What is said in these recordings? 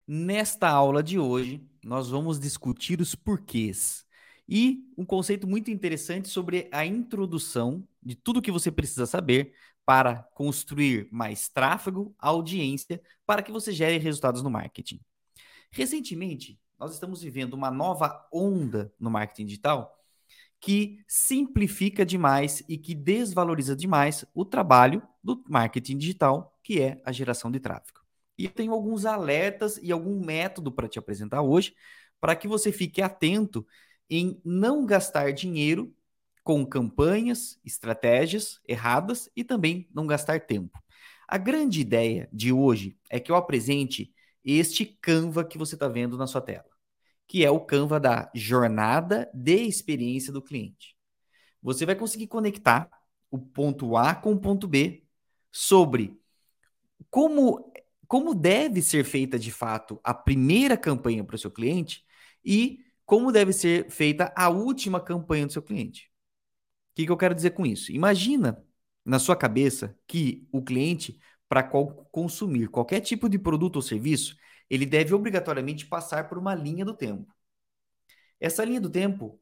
Nesta aula de hoje, nós vamos discutir os porquês e um conceito muito interessante sobre a introdução de tudo que você precisa saber para construir mais tráfego, audiência, para que você gere resultados no marketing. Recentemente, nós estamos vivendo uma nova onda no marketing digital que simplifica demais e que desvaloriza demais o trabalho do marketing digital, que é a geração de tráfego. E eu tenho alguns alertas e algum método para te apresentar hoje, para que você fique atento em não gastar dinheiro com campanhas, estratégias erradas e também não gastar tempo. A grande ideia de hoje é que eu apresente este Canva que você está vendo na sua tela, que é o Canva da jornada de experiência do cliente. Você vai conseguir conectar o ponto A com o ponto B sobre como, como deve ser feita de fato a primeira campanha para o seu cliente e como deve ser feita a última campanha do seu cliente. O que eu quero dizer com isso? Imagina na sua cabeça que o cliente, para consumir qualquer tipo de produto ou serviço, ele deve obrigatoriamente passar por uma linha do tempo. Essa linha do tempo,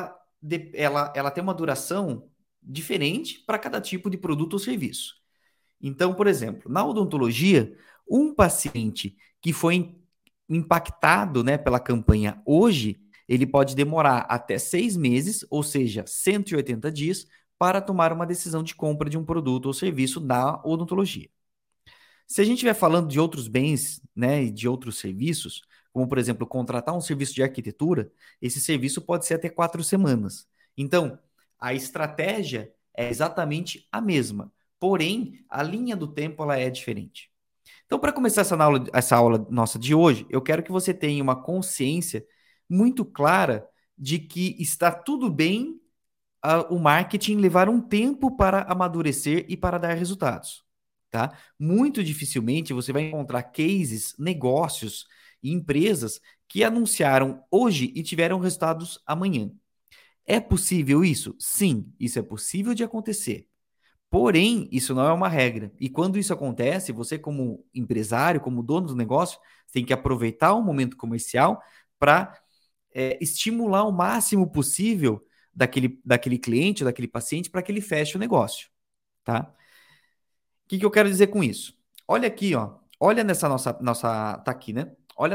ela tem uma duração diferente para cada tipo de produto ou serviço. Então, por exemplo, na odontologia, um paciente que foi impactado, né, pela campanha hoje, ele pode demorar até 6 meses, ou seja, 180 dias, para tomar uma decisão de compra de um produto ou serviço na odontologia. Se a gente estiver falando de outros bens, né, e de outros serviços, como, por exemplo, contratar um serviço de arquitetura, esse serviço pode ser até 4 semanas. Então, a estratégia é exatamente a mesma, porém, a linha do tempo ela é diferente. Então, para começar essa aula nossa de hoje, eu quero que você tenha uma consciência muito clara de que está tudo bem o marketing levar um tempo para amadurecer e para dar resultados, tá? Muito dificilmente você vai encontrar cases, negócios e empresas que anunciaram hoje e tiveram resultados amanhã. É possível isso? Sim, isso é possível de acontecer. Porém, isso não é uma regra. E quando isso acontece, você, como empresário, como dono do negócio, tem que aproveitar o momento comercial para estimular o máximo possível daquele cliente, daquele paciente, para que ele feche o negócio, tá? O que eu quero dizer com isso? Olha aqui, ó. Olha nessa tá aqui, né? Olha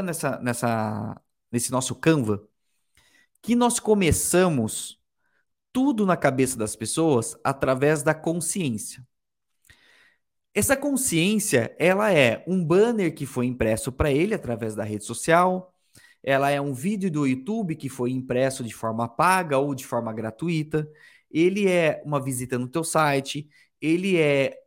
nesse nosso Canva, que nós começamos tudo na cabeça das pessoas através da consciência. Essa consciência, ela é um banner que foi impresso para ele através da rede social, ela é um vídeo do YouTube que foi impresso de forma paga ou de forma gratuita, ele é uma visita no teu site, ele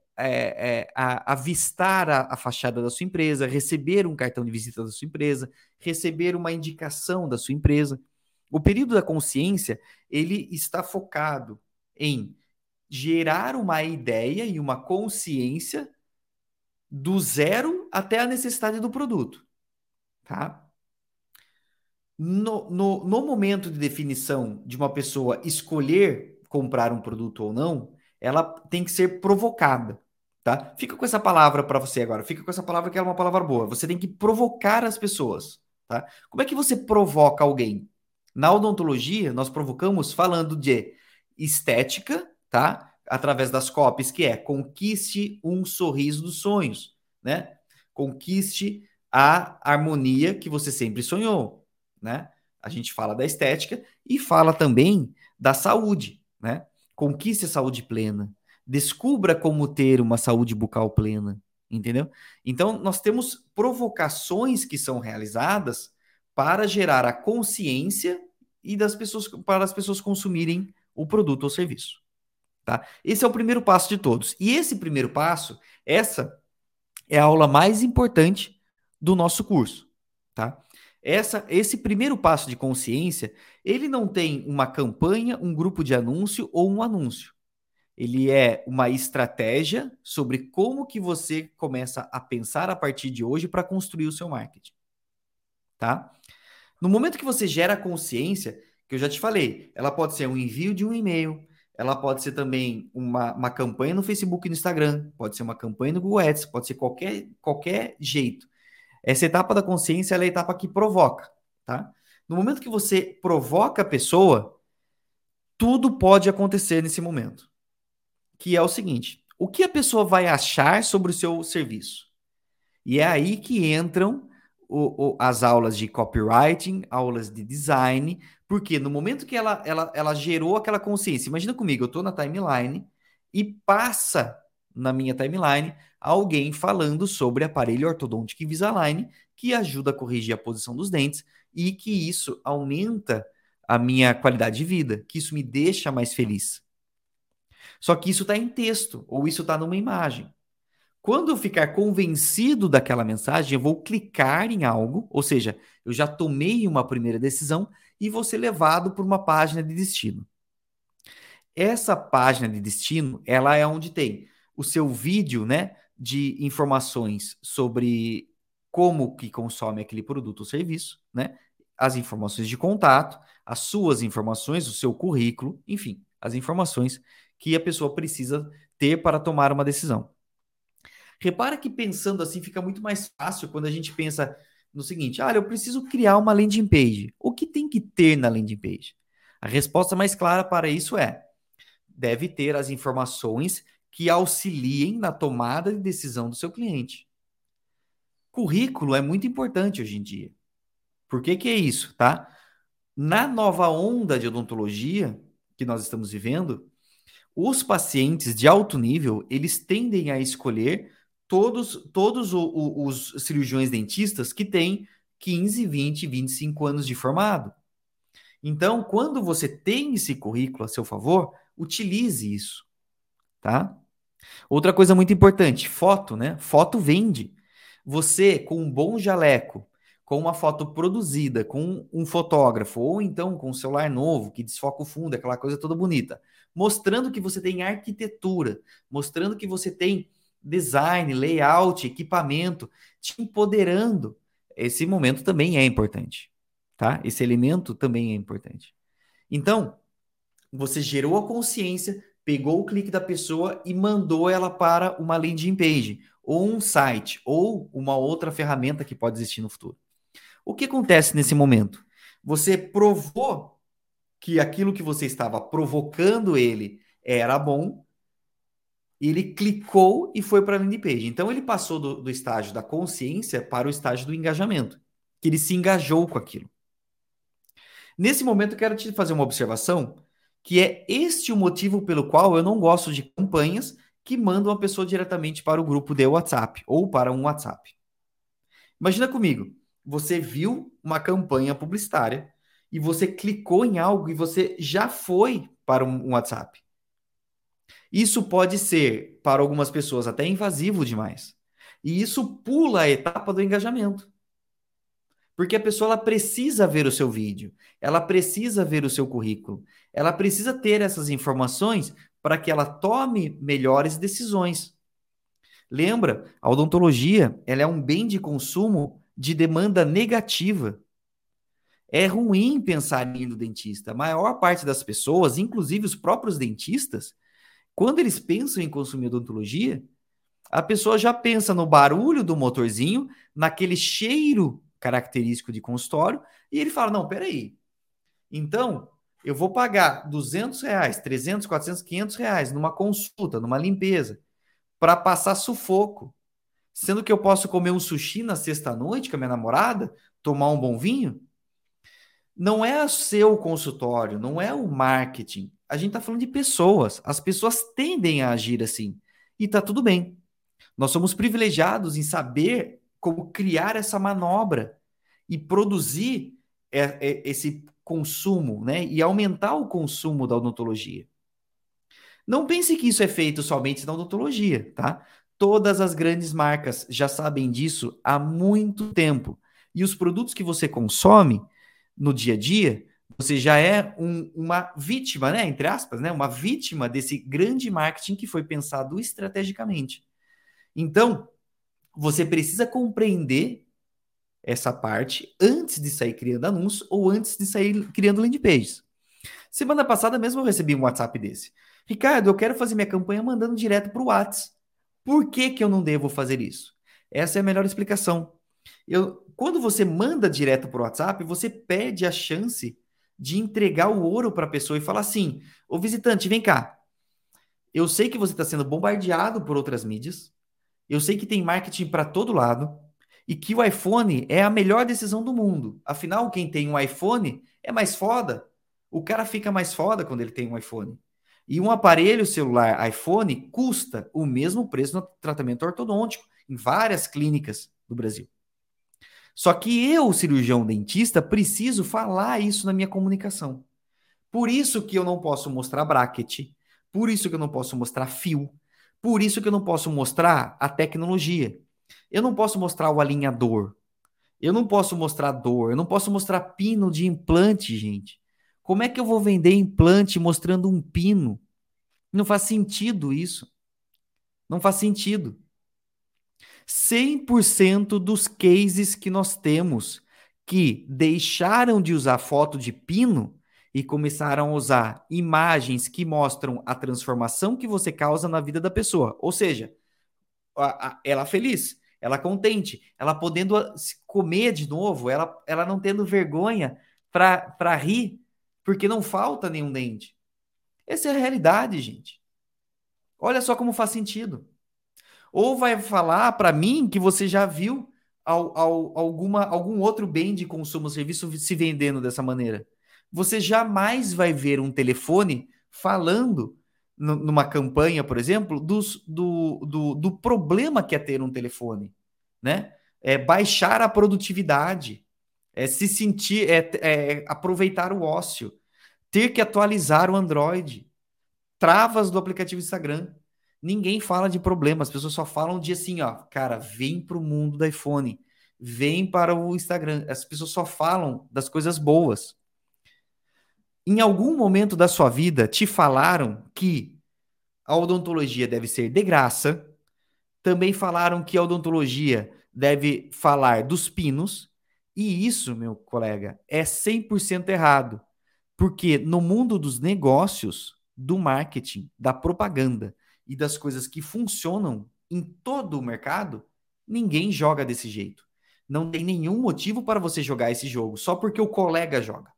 avistar a fachada da sua empresa, receber um cartão de visita da sua empresa, receber uma indicação da sua empresa. O período da consciência, ele está focado em gerar uma ideia e uma consciência do zero até a necessidade do produto, tá? No momento de definição de uma pessoa escolher comprar um produto ou não, ela tem que ser provocada, tá? Fica com essa palavra para você agora, fica com essa palavra que é uma palavra boa. Você tem que provocar as pessoas, tá? Como é que você provoca alguém? Na odontologia, nós provocamos falando de estética, tá? Através das copies, que é conquiste um sorriso dos sonhos, né? Conquiste a harmonia que você sempre sonhou, né? A gente fala da estética e fala também da saúde, né? Conquiste a saúde plena. Descubra como ter uma saúde bucal plena, entendeu? Então, nós temos provocações que são realizadas para gerar a consciência e para as pessoas consumirem o produto ou serviço, tá? Esse é o primeiro passo de todos. E esse primeiro passo, essa é a aula mais importante do nosso curso, tá? Esse primeiro passo de consciência, ele não tem uma campanha, um grupo de anúncio ou um anúncio. Ele é uma estratégia sobre como que você começa a pensar a partir de hoje para construir o seu marketing, tá? No momento que você gera consciência, que eu já te falei, ela pode ser um envio de um e-mail, ela pode ser também uma campanha no Facebook e no Instagram, pode ser uma campanha no Google Ads, pode ser qualquer jeito. Essa etapa da consciência ela é a etapa que provoca, tá? No momento que você provoca a pessoa, tudo pode acontecer nesse momento, que é o seguinte: o que a pessoa vai achar sobre o seu serviço? E é aí que entram as aulas de copywriting, aulas de design, porque no momento que ela gerou aquela consciência, imagina comigo, eu estou na timeline e passa na minha timeline alguém falando sobre aparelho ortodôntico Invisalign, que ajuda a corrigir a posição dos dentes e que isso aumenta a minha qualidade de vida, que isso me deixa mais feliz. Só que isso está em texto, ou isso está numa imagem. Quando eu ficar convencido daquela mensagem, eu vou clicar em algo, ou seja, eu já tomei uma primeira decisão e vou ser levado por uma página de destino. Essa página de destino, ela é onde tem o seu vídeo, né, de informações sobre como que consome aquele produto ou serviço, né, as informações de contato, as suas informações, o seu currículo, enfim, as informações que a pessoa precisa ter para tomar uma decisão. Repara que pensando assim fica muito mais fácil quando a gente pensa no seguinte: olha, eu preciso criar uma landing page. O que tem que ter na landing page? A resposta mais clara para isso é: deve ter as informações que auxiliem na tomada de decisão do seu cliente. Currículo é muito importante hoje em dia. Por que que é isso, tá? Na nova onda de odontologia que nós estamos vivendo, os pacientes de alto nível, eles tendem a escolher todos os cirurgiões dentistas que têm 15, 20, 25 anos de formado. Então, quando você tem esse currículo a seu favor, utilize isso, tá? Outra coisa muito importante, foto, né? Foto vende. Você, com um bom jaleco, com uma foto produzida, com um fotógrafo, ou então com um celular novo, que desfoca o fundo, aquela coisa toda bonita, mostrando que você tem arquitetura, mostrando que você tem design, layout, equipamento, te empoderando. Esse momento também é importante, tá? Esse elemento também é importante. Então, você gerou a consciência, pegou o clique da pessoa e mandou ela para uma landing page, ou um site, ou uma outra ferramenta que pode existir no futuro. O que acontece nesse momento? Você provou que aquilo que você estava provocando ele era bom, e ele clicou e foi para a landing page. Então ele passou do estágio da consciência para o estágio do engajamento, que ele se engajou com aquilo. Nesse momento, eu quero te fazer uma observação, que é este o motivo pelo qual eu não gosto de campanhas que mandam a pessoa diretamente para o grupo de WhatsApp ou para um WhatsApp. Imagina comigo, você viu uma campanha publicitária e você clicou em algo e você já foi para um WhatsApp. Isso pode ser, para algumas pessoas, até invasivo demais. E isso pula a etapa do engajamento. Porque a pessoa ela precisa ver o seu vídeo, ela precisa ver o seu currículo, ela precisa ter essas informações para que ela tome melhores decisões. Lembra, a odontologia ela é um bem de consumo de demanda negativa. É ruim pensar em ir no dentista. A maior parte das pessoas, inclusive os próprios dentistas, quando eles pensam em consumir odontologia, a pessoa já pensa no barulho do motorzinho, naquele cheiro característico de consultório, e ele fala, não, peraí, então eu vou pagar R$ 200, 300, 400, R$ 500 numa consulta, numa limpeza, para passar sufoco, sendo que eu posso comer um sushi na sexta-noite com a minha namorada, tomar um bom vinho. Não é o seu consultório, não é o marketing. A gente está falando de pessoas. As pessoas tendem a agir assim. E está tudo bem. Nós somos privilegiados em saber como criar essa manobra e produzir esse consumo, né? E aumentar o consumo da odontologia. Não pense que isso é feito somente na odontologia, tá? Todas as grandes marcas já sabem disso há muito tempo. E os produtos que você consome no dia a dia, você já é uma vítima, né? Entre aspas, né? Uma vítima desse grande marketing que foi pensado estrategicamente. Então, você precisa compreender essa parte antes de sair criando anúncios ou antes de sair criando landing pages. Semana passada mesmo eu recebi um WhatsApp desse. Ricardo, eu quero fazer minha campanha mandando direto para o WhatsApp. Por que que eu não devo fazer isso? Essa é a melhor explicação. Quando você manda direto para o WhatsApp, você perde a chance de entregar o ouro para a pessoa e falar assim: ô visitante, vem cá. Eu sei que você está sendo bombardeado por outras mídias. Eu sei que tem marketing para todo lado. E que o iPhone é a melhor decisão do mundo. Afinal, quem tem um iPhone é mais foda. O cara fica mais foda quando ele tem um iPhone. E um aparelho celular iPhone custa o mesmo preço no tratamento ortodôntico em várias clínicas do Brasil. Só que eu, cirurgião dentista, preciso falar isso na minha comunicação. Por isso que eu não posso mostrar bracket, por isso que eu não posso mostrar fio, por isso que eu não posso mostrar a tecnologia. Eu não posso mostrar o alinhador, eu não posso mostrar dor, eu não posso mostrar pino de implante, gente. Como é que eu vou vender implante mostrando um pino? Não faz sentido isso. Não faz sentido. 100% dos cases que nós temos que deixaram de usar foto de pino e começaram a usar imagens que mostram a transformação que você causa na vida da pessoa. Ou seja, ela feliz, ela contente, ela podendo comer de novo, ela não tendo vergonha para rir, porque não falta nenhum dente. Essa é a realidade, gente. Olha só como faz sentido. Ou vai falar para mim que você já viu algum outro bem de consumo ou serviço se vendendo dessa maneira. Você jamais vai ver um telefone falando numa campanha, por exemplo, do problema que é ter um telefone, né? É baixar a produtividade, é se sentir, aproveitar o ócio, ter que atualizar o Android, travas do aplicativo Instagram. Ninguém fala de problema, as pessoas só falam de assim, ó, cara, vem pro mundo do iPhone, vem para o Instagram. As pessoas só falam das coisas boas. Em algum momento da sua vida te falaram que a odontologia deve ser de graça, também falaram que a odontologia deve falar dos pinos, e isso, meu colega, é 100% errado. Porque no mundo dos negócios, do marketing, da propaganda e das coisas que funcionam em todo o mercado, ninguém joga desse jeito. Não tem nenhum motivo para você jogar esse jogo, só porque o colega joga.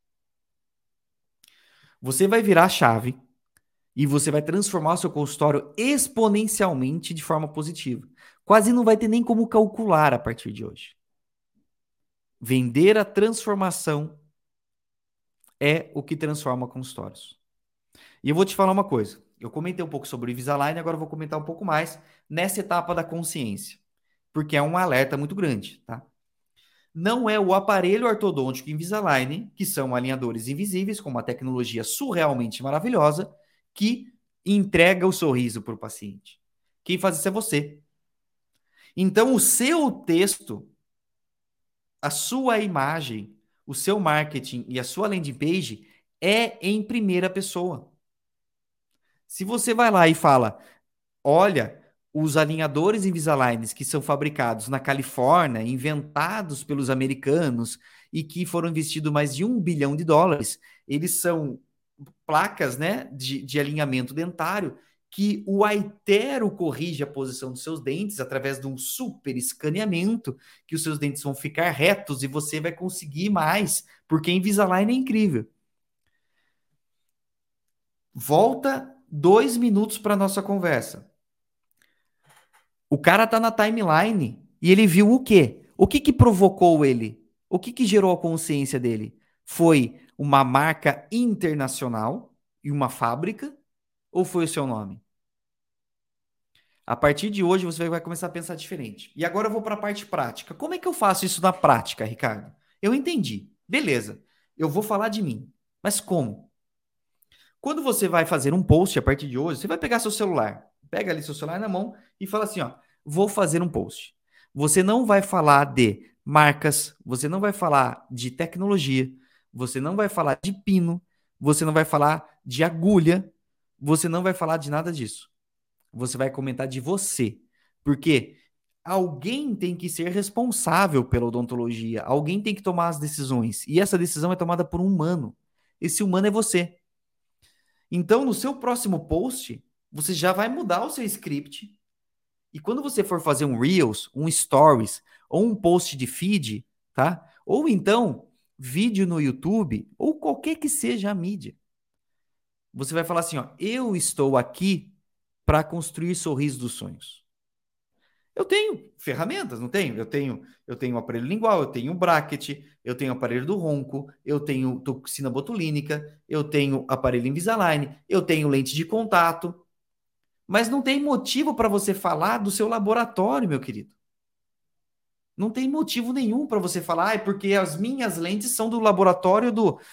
Você vai virar a chave e você vai transformar o seu consultório exponencialmente de forma positiva. Quase não vai ter nem como calcular a partir de hoje. Vender a transformação é o que transforma consultórios. E eu vou te falar uma coisa. Eu comentei um pouco sobre o Invisalign, agora eu vou comentar um pouco mais nessa etapa da consciência, porque é um alerta muito grande, tá? Não é o aparelho ortodôntico Invisalign, que são alinhadores invisíveis, com uma tecnologia surrealmente maravilhosa, que entrega o sorriso para o paciente. Quem faz isso é você. Então, o seu texto, a sua imagem, o seu marketing e a sua landing page é em primeira pessoa. Se você vai lá e fala, olha, os alinhadores Invisaligns que são fabricados na Califórnia, inventados pelos americanos e que foram investidos mais de US$ 1 bilhão, eles são placas, né, de alinhamento dentário que o Aitero corrige a posição dos seus dentes através de um super escaneamento, que os seus dentes vão ficar retos e você vai conseguir mais, porque Invisalign é incrível. Volta 2 minutos para nossa conversa. O cara tá na timeline e ele viu o quê? O que que provocou ele? O que que gerou a consciência dele? Foi uma marca internacional e uma fábrica? Ou foi o seu nome? A partir de hoje você vai começar a pensar diferente. E agora eu vou para a parte prática. Como é que eu faço isso na prática, Ricardo? Eu entendi. Beleza. Eu vou falar de mim. Mas como? Quando você vai fazer um post a partir de hoje, você vai pegar seu celular. Pega ali seu celular na mão e fala assim, ó, vou fazer um post. Você não vai falar de marcas, você não vai falar de tecnologia, você não vai falar de pino, você não vai falar de agulha, você não vai falar de nada disso. Você vai comentar de você. Porque alguém tem que ser responsável pela odontologia, alguém tem que tomar as decisões. E essa decisão é tomada por um humano. Esse humano é você. Então, no seu próximo post, você já vai mudar o seu script E quando você for fazer um Reels, um Stories ou um post de feed, tá? Ou então vídeo no YouTube ou qualquer que seja a mídia, você vai falar assim, ó, eu estou aqui para construir sorrisos dos sonhos. Eu tenho ferramentas, não tenho? Eu tenho aparelho lingual, eu tenho bracket, eu tenho aparelho do ronco, eu tenho toxina botulínica, eu tenho aparelho Invisalign, eu tenho lente de contato, mas não tem motivo para você falar do seu laboratório, meu querido. Não tem motivo nenhum para você falar, é porque as minhas lentes são do laboratório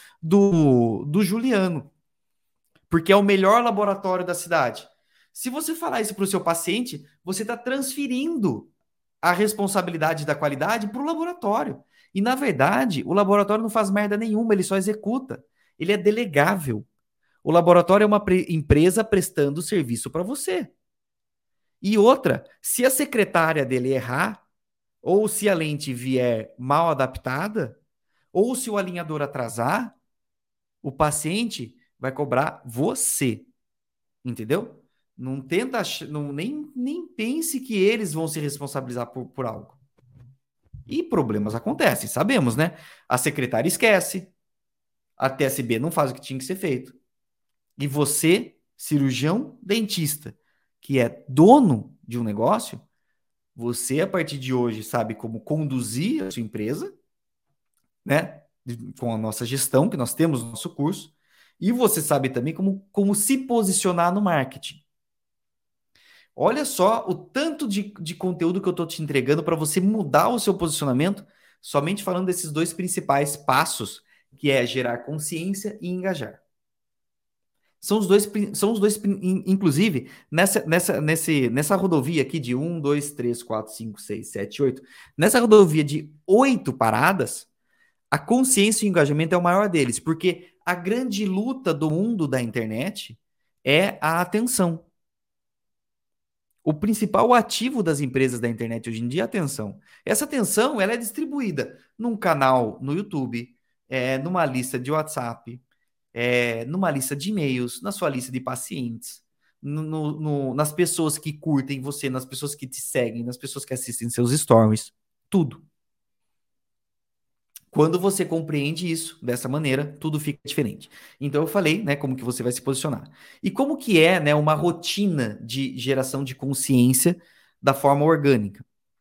do Juliano, porque é o melhor laboratório da cidade. Se você falar isso para o seu paciente, você está transferindo a responsabilidade da qualidade para o laboratório. E, na verdade, o laboratório não faz merda nenhuma, ele só executa. Ele é delegável. O laboratório é uma empresa prestando serviço para você. E outra, se a secretária dele errar, ou se a lente vier mal adaptada, ou se o alinhador atrasar, o paciente vai cobrar você. Entendeu? Não tenta, não, nem pense que eles vão se responsabilizar por algo. E problemas acontecem, sabemos, né? A secretária esquece, a TSB não faz o que tinha que ser feito. E você, cirurgião dentista, que é dono de um negócio, você, a partir de hoje, sabe como conduzir a sua empresa, né? Com a nossa gestão, que nós temos no nosso curso, e você sabe também como se posicionar no marketing. Olha só o tanto de conteúdo que eu estou te entregando para você mudar o seu posicionamento, somente falando desses dois principais passos, que é gerar consciência e engajar. São os dois, inclusive, nessa rodovia aqui de 1, 2, 3, 4, 5, 6, 7, 8, nessa rodovia de 8 paradas, a consciência e o engajamento é o maior deles, porque a grande luta do mundo da internet é a atenção. O principal ativo das empresas da internet hoje em dia é a atenção. Essa atenção ela é distribuída num canal no YouTube, numa lista de WhatsApp, numa lista de e-mails, na sua lista de pacientes, nas pessoas que curtem você, nas pessoas que te seguem, nas pessoas que assistem seus stories, tudo. Quando você compreende isso dessa maneira, tudo fica diferente. Então eu falei, né, como que você vai se posicionar. E como que é, né, uma rotina de geração de consciência da forma orgânica.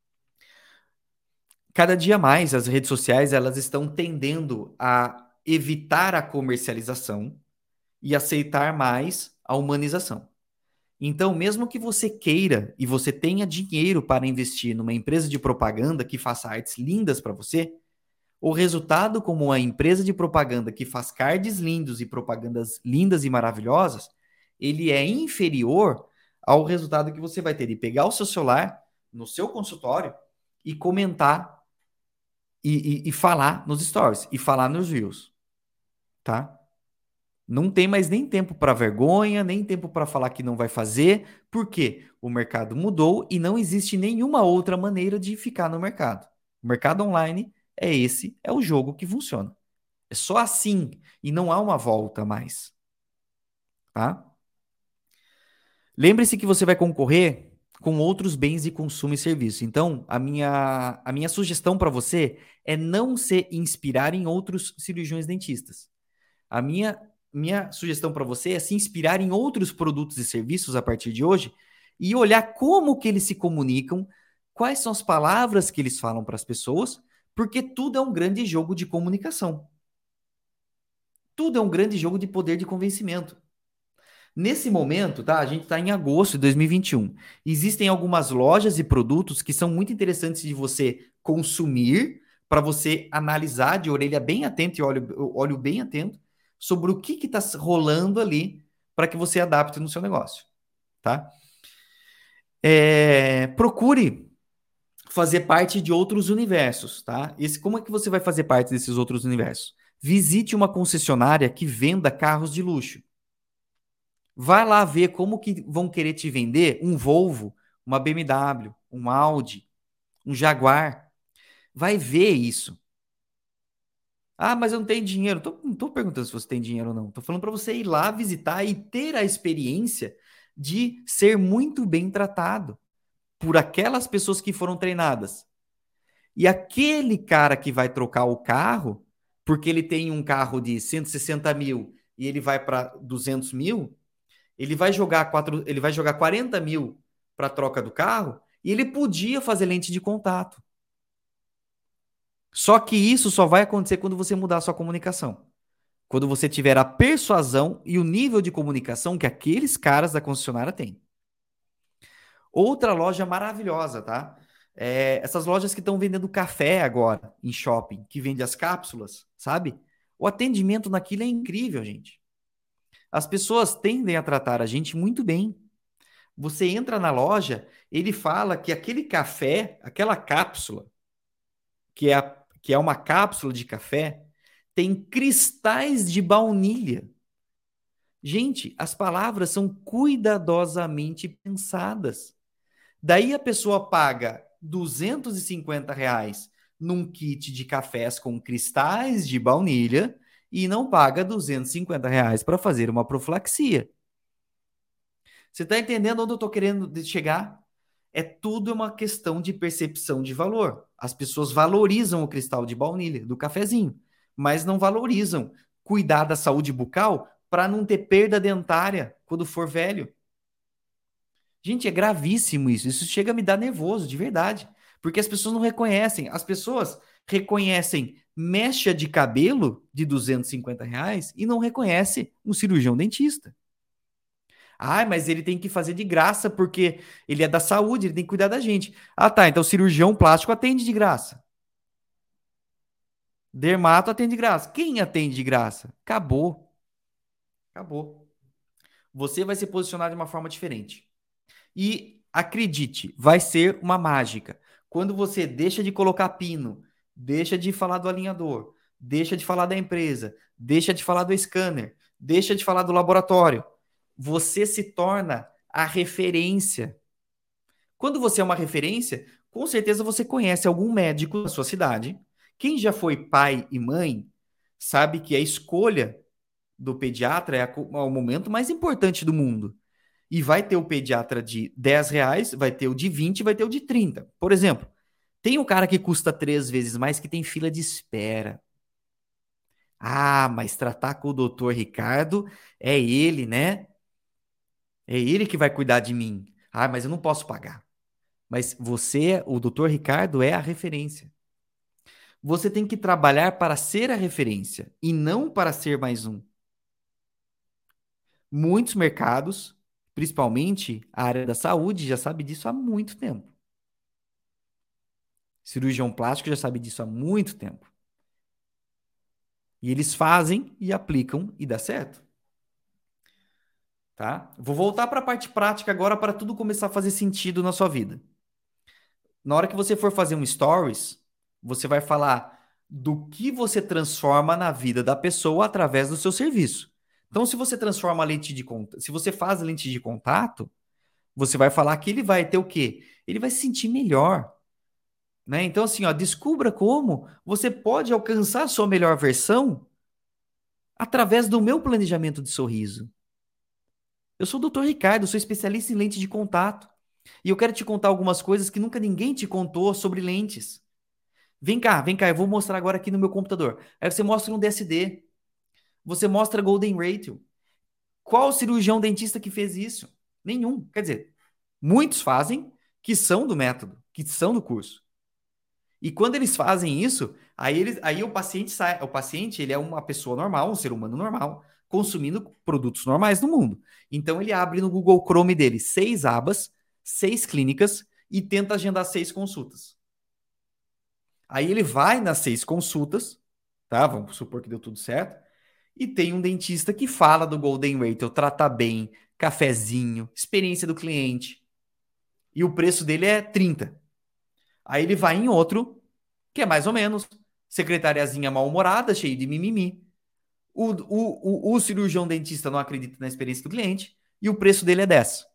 Cada dia mais as redes sociais, elas estão tendendo a evitar a comercialização e aceitar mais a humanização. Então, mesmo que você queira e você tenha dinheiro para investir numa empresa de propaganda que faça artes lindas para você, o resultado como uma empresa de propaganda que faz cards lindos e propagandas lindas e maravilhosas, ele é inferior ao resultado que você vai ter de pegar o seu celular no seu consultório e comentar e falar nos stories e falar nos reels, tá? Não tem mais nem tempo para vergonha, nem tempo para falar que não vai fazer, porque o mercado mudou e não existe nenhuma outra maneira de ficar no mercado. O mercado online é o jogo que funciona. É só assim e não há uma volta mais, tá? Lembre-se que você vai concorrer com outros bens de consumo e serviço. Então, a minha sugestão para você é não se inspirar em outros cirurgiões dentistas. A minha sugestão para você é se inspirar em outros produtos e serviços a partir de hoje e olhar como que eles se comunicam, quais são as palavras que eles falam para as pessoas, porque tudo é um grande jogo de comunicação. Tudo é um grande jogo de poder de convencimento. Nesse momento, tá? A gente está em agosto de 2021. Existem algumas lojas e produtos que são muito interessantes de você consumir, para você analisar de orelha bem atenta e olho bem atento sobre o que está rolando ali para que você adapte no seu negócio, tá? Procure fazer parte de outros universos, tá? Como é que você vai fazer parte desses outros universos? Visite uma concessionária que venda carros de luxo. Vai lá ver como que vão querer te vender um Volvo, uma BMW, um Audi, um Jaguar. Vai ver isso. Ah, mas eu não tenho dinheiro. Não estou perguntando se você tem dinheiro ou não. Estou falando para você ir lá visitar e ter a experiência de ser muito bem tratado. por aquelas pessoas que foram treinadas. E aquele cara que vai trocar o carro, porque ele tem um carro de 160 mil e ele vai para 200 mil, ele vai jogar 40 mil para troca do carro e ele podia fazer lente de contato. Só que isso só vai acontecer quando você mudar a sua comunicação. Quando você tiver a persuasão e o nível de comunicação que aqueles caras da concessionária têm. Outra loja maravilhosa, tá? Essas lojas que estão vendendo café agora em shopping, que vende as cápsulas, sabe? O atendimento naquilo é incrível, gente. As pessoas tendem a tratar a gente muito bem. Você entra na loja, ele fala que aquele café, aquela cápsula, que é uma cápsula de café, tem cristais de baunilha. Gente, as palavras são cuidadosamente pensadas. Daí a pessoa paga R$ 250 num kit de cafés com cristais de baunilha e não paga R$ 250 para fazer uma profilaxia. Você está entendendo onde eu estou querendo chegar? É tudo uma questão de percepção de valor. As pessoas valorizam o cristal de baunilha do cafezinho, mas não valorizam cuidar da saúde bucal para não ter perda dentária quando for velho. Gente, é gravíssimo isso. Isso chega a me dar nervoso, de verdade. Porque as pessoas não reconhecem. As pessoas reconhecem mecha de cabelo de R$ 250 e não reconhecem um cirurgião dentista. Ah, mas ele tem que fazer de graça porque ele é da saúde, ele tem que cuidar da gente. Ah, tá. Então o cirurgião plástico atende de graça. Dermato atende de graça. Quem atende de graça? Acabou. Acabou. Você vai se posicionar de uma forma diferente. E acredite, vai ser uma mágica. Quando você deixa de colocar pino, deixa de falar do alinhador, deixa de falar da empresa, deixa de falar do scanner, deixa de falar do laboratório, você se torna a referência. Quando você é uma referência, com certeza você conhece algum médico da sua cidade. Quem já foi pai e mãe sabe que a escolha do pediatra é o momento mais importante do mundo. E vai ter o pediatra de R$ 10, vai ter o de 20, vai ter o de 30. Por exemplo, tem um cara que custa 3 vezes mais que tem fila de espera. Ah, mas tratar com o doutor Ricardo é ele, né? É ele que vai cuidar de mim. Ah, mas eu não posso pagar. Mas você, o doutor Ricardo, é a referência. Você tem que trabalhar para ser a referência e não para ser mais um. Muitos mercados, principalmente a área da saúde, já sabe disso há muito tempo. Cirurgião plástico já sabe disso há muito tempo. E eles fazem e aplicam e dá certo. Tá? Vou voltar para a parte prática agora para tudo começar a fazer sentido na sua vida. Na hora que você for fazer um stories, você vai falar do que você transforma na vida da pessoa através do seu serviço. Então, se você transforma a lente de contato, se você faz a lente de contato, você vai falar que ele vai ter o quê? Ele vai se sentir melhor. Né? Então, assim, ó, descubra como você pode alcançar a sua melhor versão através do meu planejamento de sorriso. Eu sou o Dr. Ricardo, sou especialista em lente de contato. E eu quero te contar algumas coisas que nunca ninguém te contou sobre lentes. Vem cá, eu vou mostrar agora aqui no meu computador. Aí você mostra um DSD, você mostra Golden Ratio. Qual cirurgião dentista que fez isso? Nenhum. Quer dizer, muitos fazem que são do método, que são do curso. E quando eles fazem isso, aí o paciente sai, o paciente ele é uma pessoa normal, um ser humano normal, consumindo produtos normais no mundo. Então ele abre no Google Chrome dele 6 abas, 6 clínicas e tenta agendar 6 consultas. Aí ele vai nas 6 consultas, tá? Vamos supor que deu tudo certo. E tem um dentista que fala do Golden Ratio, trata bem, cafezinho, experiência do cliente. E o preço dele é 30. Aí ele vai em outro, que é mais ou menos, secretariazinha mal-humorada, cheio de mimimi. O cirurgião dentista não acredita na experiência do cliente e o preço dele é 10.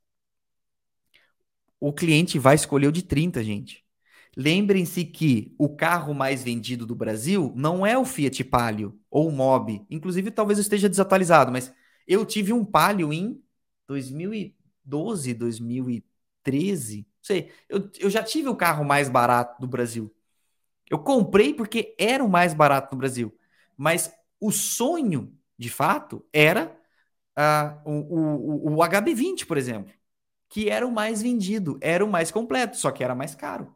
O cliente vai escolher o de 30, gente. Lembrem-se que o carro mais vendido do Brasil não é o Fiat Palio ou o Mobi. Inclusive, talvez eu esteja desatualizado, mas eu tive um Palio em 2012, 2013. Sei. Eu já tive o carro mais barato do Brasil. Eu comprei porque era o mais barato no Brasil. Mas o sonho, de fato, era o HB20, por exemplo, que era o mais vendido, era o mais completo, só que era mais caro.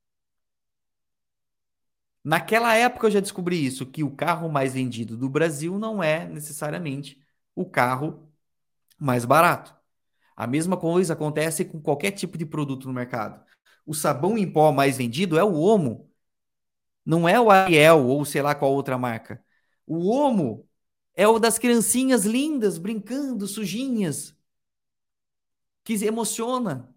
Naquela época eu já descobri isso, que o carro mais vendido do Brasil não é necessariamente o carro mais barato. A mesma coisa acontece com qualquer tipo de produto no mercado. O sabão em pó mais vendido é o Omo, não é o Ariel ou sei lá qual outra marca. O Omo é o das criancinhas lindas, brincando, sujinhas, que se emociona.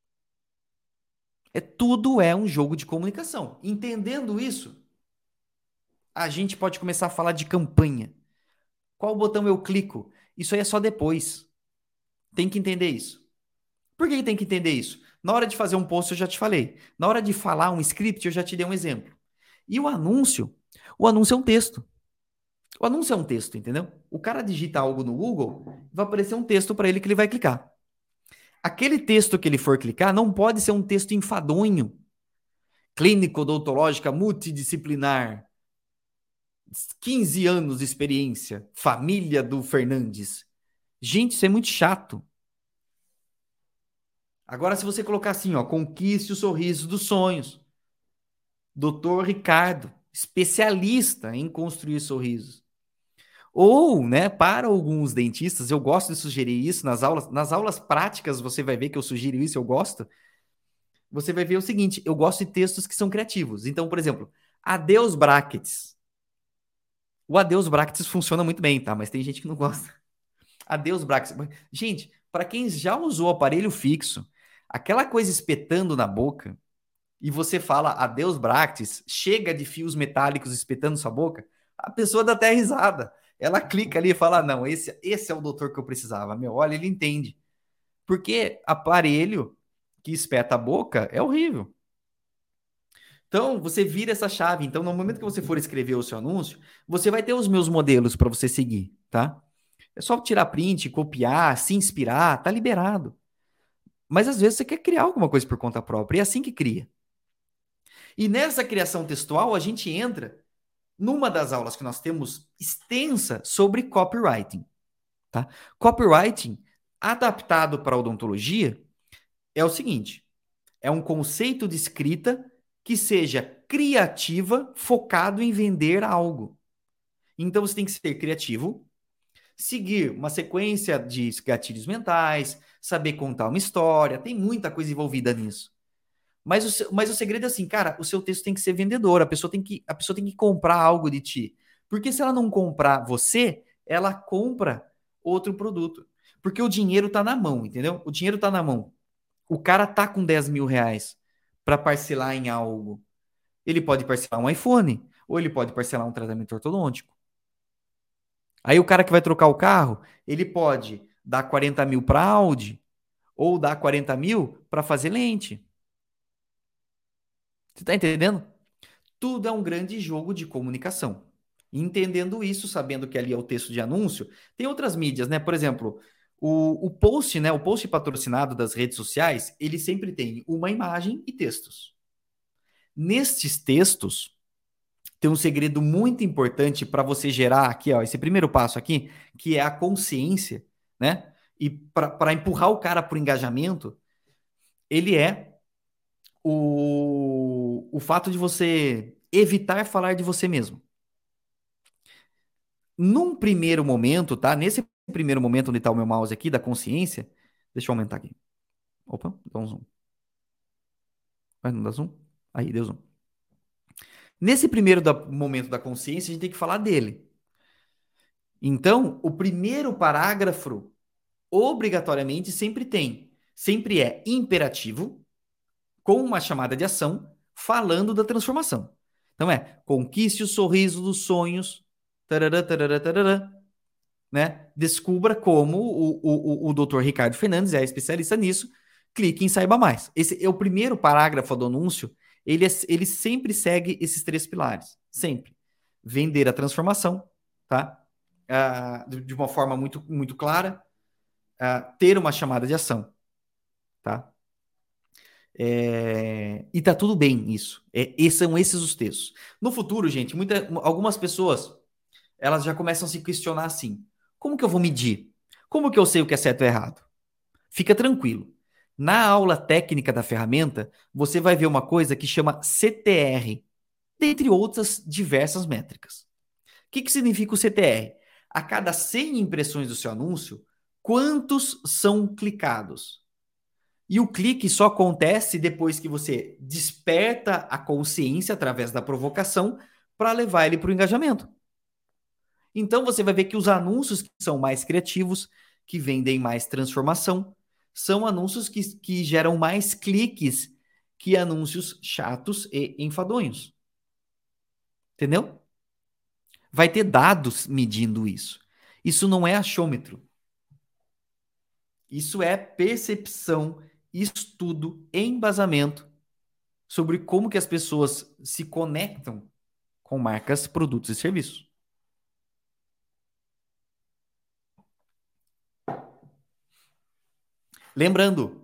Tudo é um jogo de comunicação. Entendendo isso, a gente pode começar a falar de campanha. Qual botão eu clico? Isso aí é só depois. Tem que entender isso. Por que tem que entender isso? Na hora de fazer um post eu já te falei. Na hora de falar um script eu já te dei um exemplo. E o anúncio é um texto. O anúncio é um texto, entendeu? O cara digita algo no Google, vai aparecer um texto para ele que ele vai clicar. Aquele texto que ele for clicar não pode ser um texto enfadonho, clínico, odontológica, multidisciplinar, 15 anos de experiência, família do Fernandes. Gente, isso é muito chato. Agora, se você colocar assim, ó, conquiste o sorriso dos sonhos. Doutor Ricardo, especialista em construir sorrisos. Ou, né, para alguns dentistas, eu gosto de sugerir isso nas aulas práticas, você vai ver que eu sugiro isso, eu gosto. Você vai ver o seguinte, eu gosto de textos que são criativos. Então, por exemplo, adeus brackets. O adeus brackets funciona muito bem, tá? Mas tem gente que não gosta. Adeus brackets. Gente, para quem já usou aparelho fixo, aquela coisa espetando na boca, e você fala adeus brackets, chega de fios metálicos espetando sua boca, a pessoa dá até risada. Ela clica ali e fala: não, esse é o doutor que eu precisava. Meu, olha, ele entende. Porque aparelho que espeta a boca é horrível. Então, você vira essa chave. Então, no momento que você for escrever o seu anúncio, você vai ter os meus modelos para você seguir, tá? É só tirar print, copiar, se inspirar, tá liberado. Mas às vezes você quer criar alguma coisa por conta própria, e é assim que cria. E nessa criação textual, a gente entra numa das aulas que nós temos extensa sobre copywriting, tá? Copywriting adaptado para odontologia é o seguinte: é um conceito de escrita que seja criativa, focado em vender algo. Então você tem que ser criativo, seguir uma sequência de gatilhos mentais, saber contar uma história, tem muita coisa envolvida nisso. Mas o segredo é assim, cara, o seu texto tem que ser vendedor, a pessoa tem que comprar algo de ti. Porque se ela não comprar você, ela compra outro produto. Porque o dinheiro tá na mão, entendeu? O dinheiro tá na mão. O cara tá com 10 mil reais para parcelar em algo. Ele pode parcelar um iPhone, ou ele pode parcelar um tratamento ortodôntico. Aí o cara que vai trocar o carro, ele pode dar 40 mil para Audi, ou dar 40 mil para fazer lente. Você tá entendendo? Tudo é um grande jogo de comunicação. Entendendo isso, sabendo que ali é o texto de anúncio, tem outras mídias, né? Por exemplo, o post, né? O post patrocinado das redes sociais, ele sempre tem uma imagem e textos. Nestes textos, tem um segredo muito importante para você gerar aqui, ó, esse primeiro passo aqui, que é a consciência, né? E para empurrar o cara para o engajamento, ele é o fato de você evitar falar de você mesmo. Num primeiro momento, tá? Nesse primeiro momento onde está o meu mouse aqui, da consciência, deixa eu aumentar aqui. Opa, dá um zoom. Vai, não dá zoom? Aí, deu zoom. Nesse primeiro momento da consciência, a gente tem que falar dele. Então, o primeiro parágrafo, obrigatoriamente, sempre é imperativo, com uma chamada de ação, falando da transformação. Então conquiste o sorriso dos sonhos, tarará, tarará, tarará, né? Descubra como o Dr. Ricardo Fernandes é especialista nisso, clique em saiba mais. Esse é o primeiro parágrafo do anúncio, ele sempre segue esses três pilares, sempre. Vender a transformação, tá? De uma forma muito, muito clara, ter uma chamada de ação, tá? E tá tudo bem isso. São esses os textos. No futuro, gente, algumas pessoas elas já começam a se questionar assim: como que eu vou medir? Como que eu sei o que é certo ou errado? Fica tranquilo. Na aula técnica da ferramenta, você vai ver uma coisa que chama CTR, dentre outras diversas métricas. O que significa o CTR? A cada 100 impressões do seu anúncio, quantos são clicados? E o clique só acontece depois que você desperta a consciência através da provocação para levar ele para o engajamento. Então você vai ver que os anúncios que são mais criativos, que vendem mais transformação, são anúncios que geram mais cliques que anúncios chatos e enfadonhos. Entendeu? Vai ter dados medindo isso. Isso não é achômetro. Isso é percepção, estudo, embasamento sobre como que as pessoas se conectam com marcas, produtos e serviços. Lembrando,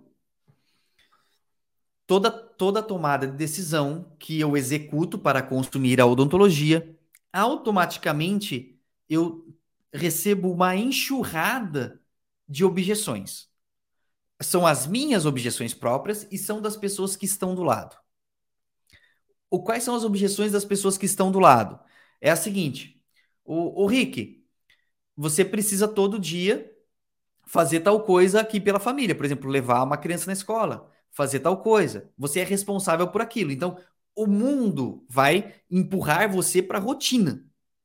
toda tomada de decisão que eu executo para consumir a odontologia, automaticamente eu recebo uma enxurrada de objeções. São as minhas objeções próprias e são das pessoas que estão do lado. Quais são as objeções das pessoas que estão do lado? É a seguinte: o Rick, você precisa todo dia fazer tal coisa aqui pela família. Por exemplo, levar uma criança na escola, fazer tal coisa. Você é responsável por aquilo. Então, o mundo vai empurrar você para a rotina,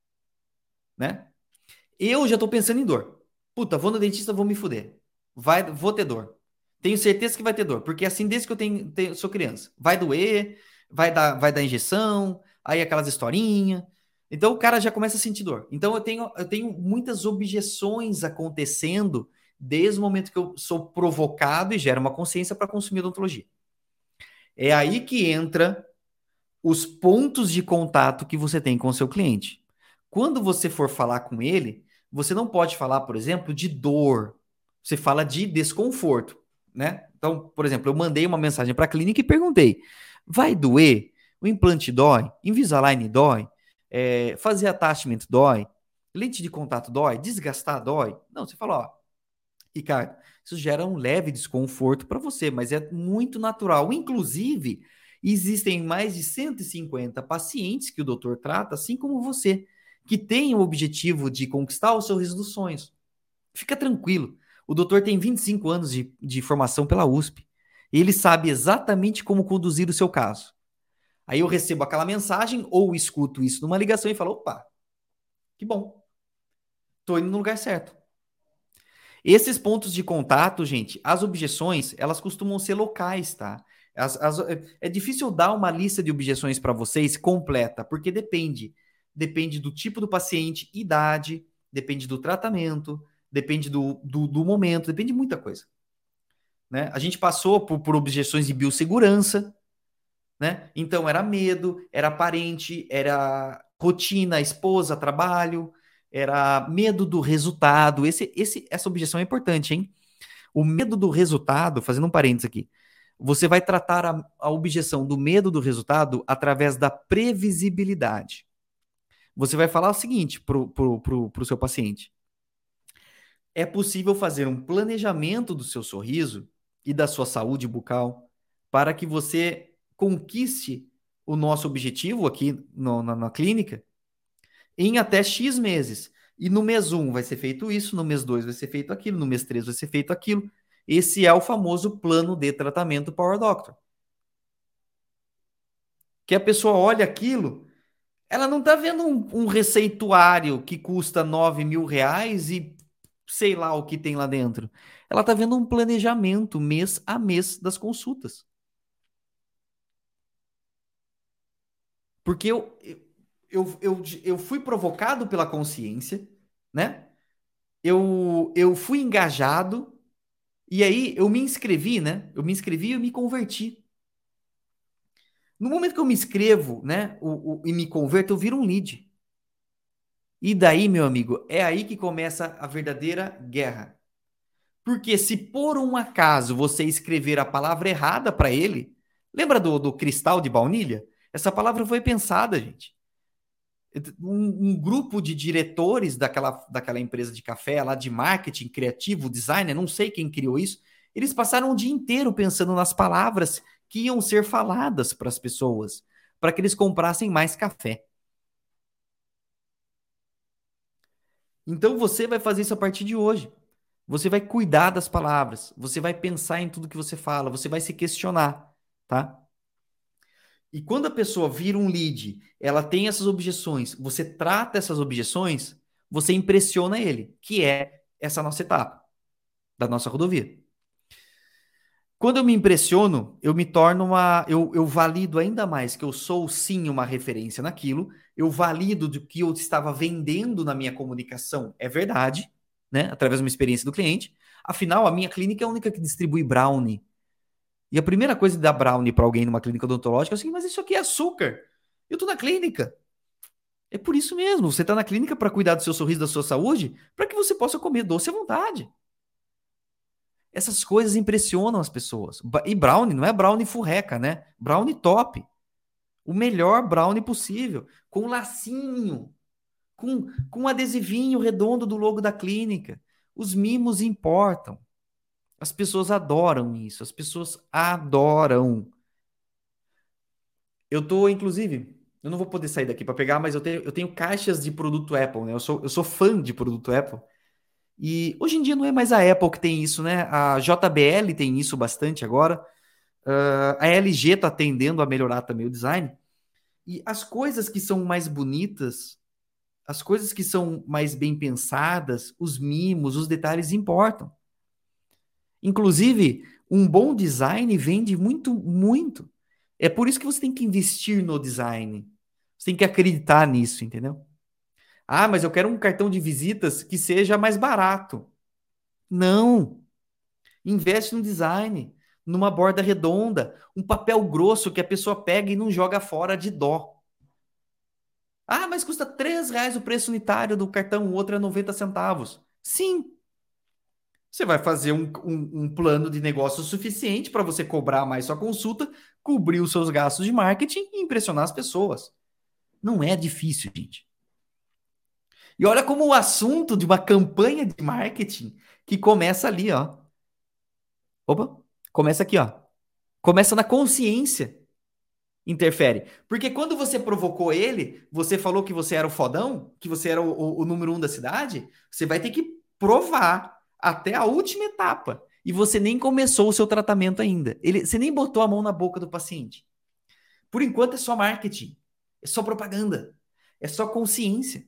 né? Eu já tô pensando em dor. Puta, vou no dentista, vou me fuder. Vou ter dor. Tenho certeza que vai ter dor, porque assim desde que sou criança. Vai doer, vai dar injeção, aí aquelas historinhas. Então o cara já começa a sentir dor. Então eu tenho muitas objeções acontecendo desde o momento que eu sou provocado e gera uma consciência para consumir odontologia. É aí que entra os pontos de contato que você tem com o seu cliente. Quando você for falar com ele, você não pode falar, por exemplo, de dor. Você fala de desconforto, né? Então, por exemplo, eu mandei uma mensagem para a clínica e perguntei: vai doer? O implante dói? Invisalign dói? Fazer attachment dói? Lente de contato dói? Desgastar dói? Não, você fala, ó, Ricardo, isso gera um leve desconforto para você, mas é muito natural. Inclusive, existem mais de 150 pacientes que o doutor trata, assim como você, que têm o objetivo de conquistar o sorriso dos sonhos. Fica tranquilo. O doutor tem 25 anos de formação pela USP. Ele sabe exatamente como conduzir o seu caso. Aí eu recebo aquela mensagem ou escuto isso numa ligação e falo: opa, que bom, estou indo no lugar certo. Esses pontos de contato, gente, as objeções, elas costumam ser locais, tá? É difícil dar uma lista de objeções para vocês completa, porque depende. Depende do tipo do paciente, idade, depende do tratamento, depende do momento, depende de muita coisa. Né? A gente passou por objeções de biossegurança, né? Então era medo, era parente, era rotina, esposa, trabalho, era medo do resultado. Essa objeção é importante, hein? O medo do resultado, fazendo um parênteses aqui, você vai tratar a objeção do medo do resultado através da previsibilidade. Você vai falar o seguinte pro seu paciente: é possível fazer um planejamento do seu sorriso e da sua saúde bucal para que você conquiste o nosso objetivo aqui na clínica em até X meses. E no mês 1 vai ser feito isso, no mês 2 vai ser feito aquilo, no mês 3 vai ser feito aquilo. Esse é o famoso plano de tratamento Power Doctor. Que a pessoa olha aquilo, ela não está vendo um receituário que custa 9.000 reais e sei lá o que tem lá dentro. Ela está vendo um planejamento mês a mês das consultas. Porque eu fui provocado pela consciência, né? Eu fui engajado e aí eu me inscrevi, né? Eu me inscrevi e eu me converti. No momento que eu me inscrevo, né, e me converto, eu viro um lead. E daí, meu amigo, é aí que começa a verdadeira guerra. Porque se por um acaso você escrever a palavra errada para ele, Lembra do cristal de baunilha? Essa palavra foi pensada, gente. Um grupo de diretores daquela empresa de café, lá de marketing, criativo, designer, não sei quem criou isso, eles passaram o dia inteiro pensando nas palavras que iam ser faladas para as pessoas, para que eles comprassem mais café. Então você vai fazer isso a partir de hoje. Você vai cuidar das palavras, você vai pensar em tudo que você fala, você vai se questionar, tá? E quando a pessoa vira um lead, ela tem essas objeções, você trata essas objeções, você impressiona ele, que é essa nossa etapa da nossa rodovia. Quando eu me impressiono, eu me torno eu valido ainda mais que eu sou sim uma referência naquilo, eu valido do que eu estava vendendo na minha comunicação, é verdade, né? Através de uma experiência do cliente. Afinal, a minha clínica é a única que distribui brownie. E a primeira coisa de dar brownie para alguém numa clínica odontológica é assim, mas isso aqui é açúcar. Eu tô na clínica. É por isso mesmo. Você tá na clínica para cuidar do seu sorriso, da sua saúde, para que você possa comer doce à vontade. Essas coisas impressionam as pessoas. E brownie não é brownie furreca, né? Brownie top. O melhor brownie possível. Com lacinho. Com um adesivinho redondo do logo da clínica. Os mimos importam. As pessoas adoram isso. As pessoas adoram. Eu tô, inclusive, eu não vou poder sair daqui para pegar, mas eu tenho caixas de produto Apple, né? Eu sou fã de produto Apple. E hoje em dia não é mais a Apple que tem isso, né? A JBL tem isso bastante agora. A LG está tendendo a melhorar também o design. E as coisas que são mais bonitas, as coisas que são mais bem pensadas, os mimos, os detalhes importam. Inclusive, um bom design vende muito, muito. É por isso que você tem que investir no design. Você tem que acreditar nisso, entendeu? Ah, mas eu quero um cartão de visitas que seja mais barato. Não. Investe no design, numa borda redonda, um papel grosso que a pessoa pega e não joga fora de dó. Ah, mas custa R$ 3 o preço unitário do cartão, o outro é 90 centavos. Sim, você vai fazer um plano de negócio suficiente para você cobrar mais sua consulta, cobrir os seus gastos de marketing e impressionar as pessoas. Não é difícil, gente. E olha como o assunto de uma campanha de marketing que começa ali, ó. Opa, começa aqui, ó. Começa na consciência. Interfere. Porque quando você provocou ele, você falou que você era o fodão, que você era o número um da cidade, você vai ter que provar até a última etapa. E você nem começou o seu tratamento ainda. Você nem botou a mão na boca do paciente. Por enquanto é só marketing, é só propaganda, é só consciência.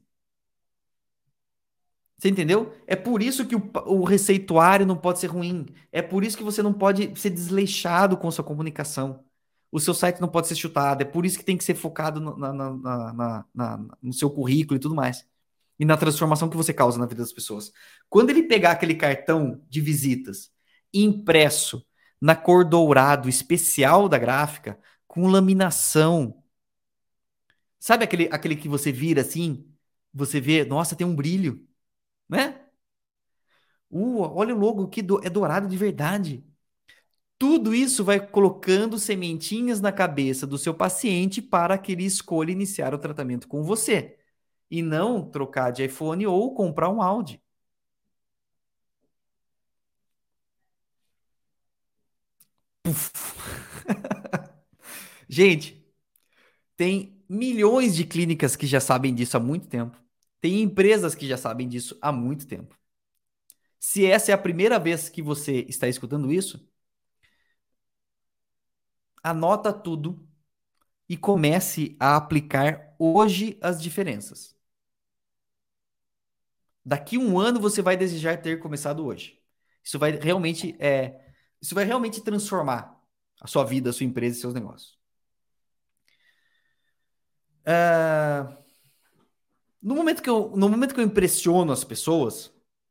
Você entendeu? É por isso que o receituário não pode ser ruim. É por isso que você não pode ser desleixado com sua comunicação. O seu site não pode ser chutado. É por isso que tem que ser focado no seu currículo e tudo mais. E na transformação que você causa na vida das pessoas. Quando ele pegar aquele cartão de visitas impresso na cor dourado especial da gráfica, com laminação, sabe aquele que você vira assim? Você vê, nossa, tem um brilho, né? Olha o logo que é dourado de verdade. Tudo isso vai colocando sementinhas na cabeça do seu paciente para que ele escolha iniciar o tratamento com você e não trocar de iPhone ou comprar um Audi. Gente, tem milhões de clínicas que já sabem disso há muito tempo. Tem empresas que já sabem disso há muito tempo. Se essa é a primeira vez que você está escutando isso, anota tudo e comece a aplicar hoje as diferenças. Daqui um ano você vai desejar ter começado hoje. Isso vai realmente isso vai realmente transformar a sua vida, a sua empresa e seus negócios. Ah, no momento que eu impressiono as pessoas,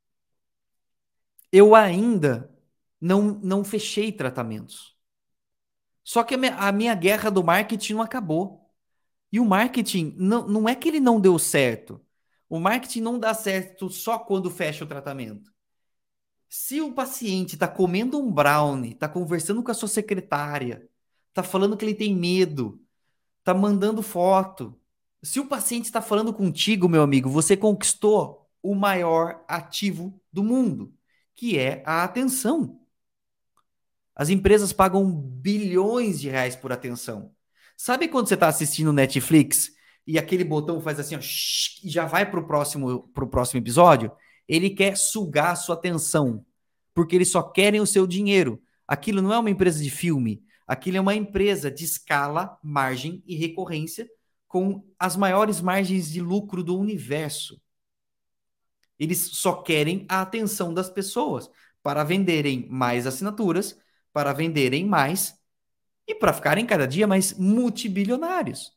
eu ainda não fechei tratamentos. Só que a minha guerra do marketing não acabou. E o marketing não é que ele não deu certo. O marketing não dá certo só quando fecha o tratamento. Se o paciente está comendo um brownie, está conversando com a sua secretária, tá falando que ele tem medo, tá mandando foto. Se o paciente está falando contigo, meu amigo, você conquistou o maior ativo do mundo, que é a atenção. As empresas pagam bilhões de reais por atenção. Sabe quando você está assistindo Netflix e aquele botão faz assim, ó, e já vai para o próximo episódio? Ele quer sugar a sua atenção, porque eles só querem o seu dinheiro. Aquilo não é uma empresa de filme, aquilo é uma empresa de escala, margem e recorrência com as maiores margens de lucro do universo. Eles só querem a atenção das pessoas para venderem mais assinaturas, para venderem mais e para ficarem cada dia mais multibilionários.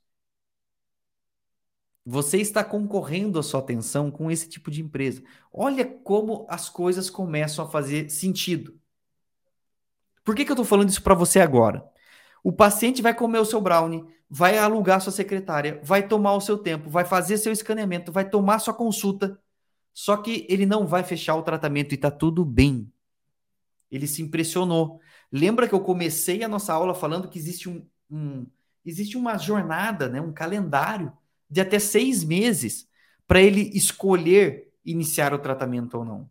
Você está concorrendo a sua atenção com esse tipo de empresa. Olha como as coisas começam a fazer sentido. Por que eu estou falando isso para você agora? O paciente vai comer o seu brownie, vai alugar sua secretária, vai tomar o seu tempo, vai fazer seu escaneamento, vai tomar sua consulta. Só que ele não vai fechar o tratamento e está tudo bem. Ele se impressionou. Lembra que eu comecei a nossa aula falando que existe uma jornada, né, um calendário de até 6 meses para ele escolher iniciar o tratamento ou não.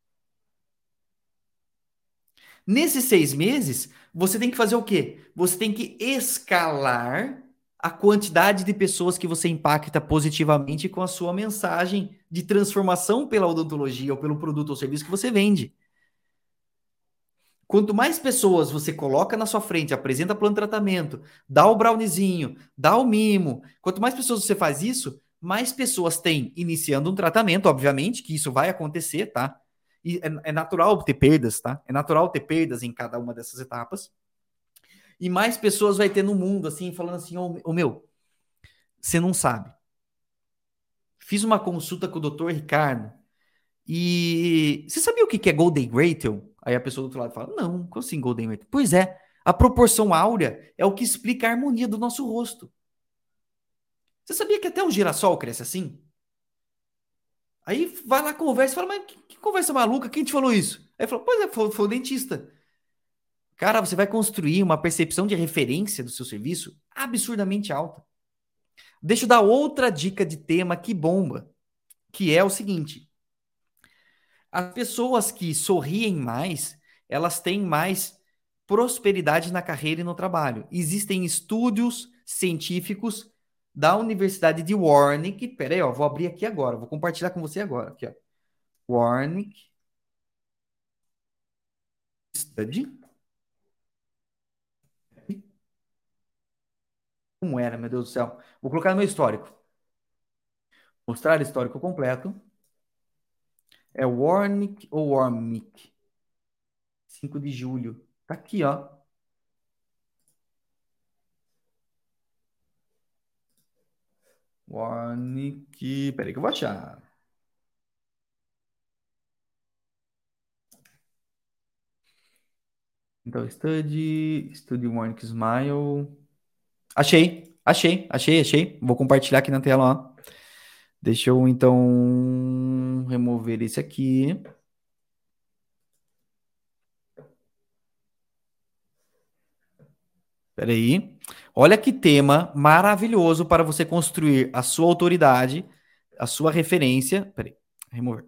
Nesses 6 meses, você tem que fazer o quê? Você tem que escalar a quantidade de pessoas que você impacta positivamente com a sua mensagem de transformação pela odontologia ou pelo produto ou serviço que você vende. Quanto mais pessoas você coloca na sua frente, apresenta plano de tratamento, dá o browniezinho, dá o mimo, quanto mais pessoas você faz isso, mais pessoas tem iniciando um tratamento, obviamente, que isso vai acontecer, tá? E é natural ter perdas, tá? É natural ter perdas em cada uma dessas etapas. E mais pessoas vai ter no mundo, assim, falando assim, ô meu, você não sabe. Fiz uma consulta com o Dr. Ricardo e você sabia o que é Golden Ratio? Aí a pessoa do outro lado fala, não, como assim Golden Ratio? Pois é, a proporção áurea é o que explica a harmonia do nosso rosto. Você sabia que até o girassol cresce assim? Aí vai lá, conversa e fala, mas que conversa maluca, quem te falou isso? Aí fala, pois é, foi o dentista. Cara, você vai construir uma percepção de referência do seu serviço absurdamente alta. Deixa eu dar outra dica de tema que bomba, que é o seguinte: as pessoas que sorriem mais, elas têm mais prosperidade na carreira e no trabalho. Existem estudos científicos da Universidade de Warwick. Peraí, ó, vou abrir aqui agora, vou compartilhar com você agora. Aqui, ó. Warwick Study. Como era, meu Deus do céu? Vou colocar no meu histórico. Mostrar histórico completo. É Warwick ou Warwick? 5 de julho. Tá aqui, ó. Warwick. Peraí que eu vou achar. Então, Study Warwick Smile. Achei. Vou compartilhar aqui na tela, ó. Deixa eu, então, remover esse aqui. Espera aí. Olha que tema maravilhoso para você construir a sua autoridade, a sua referência. Espera aí. Remover.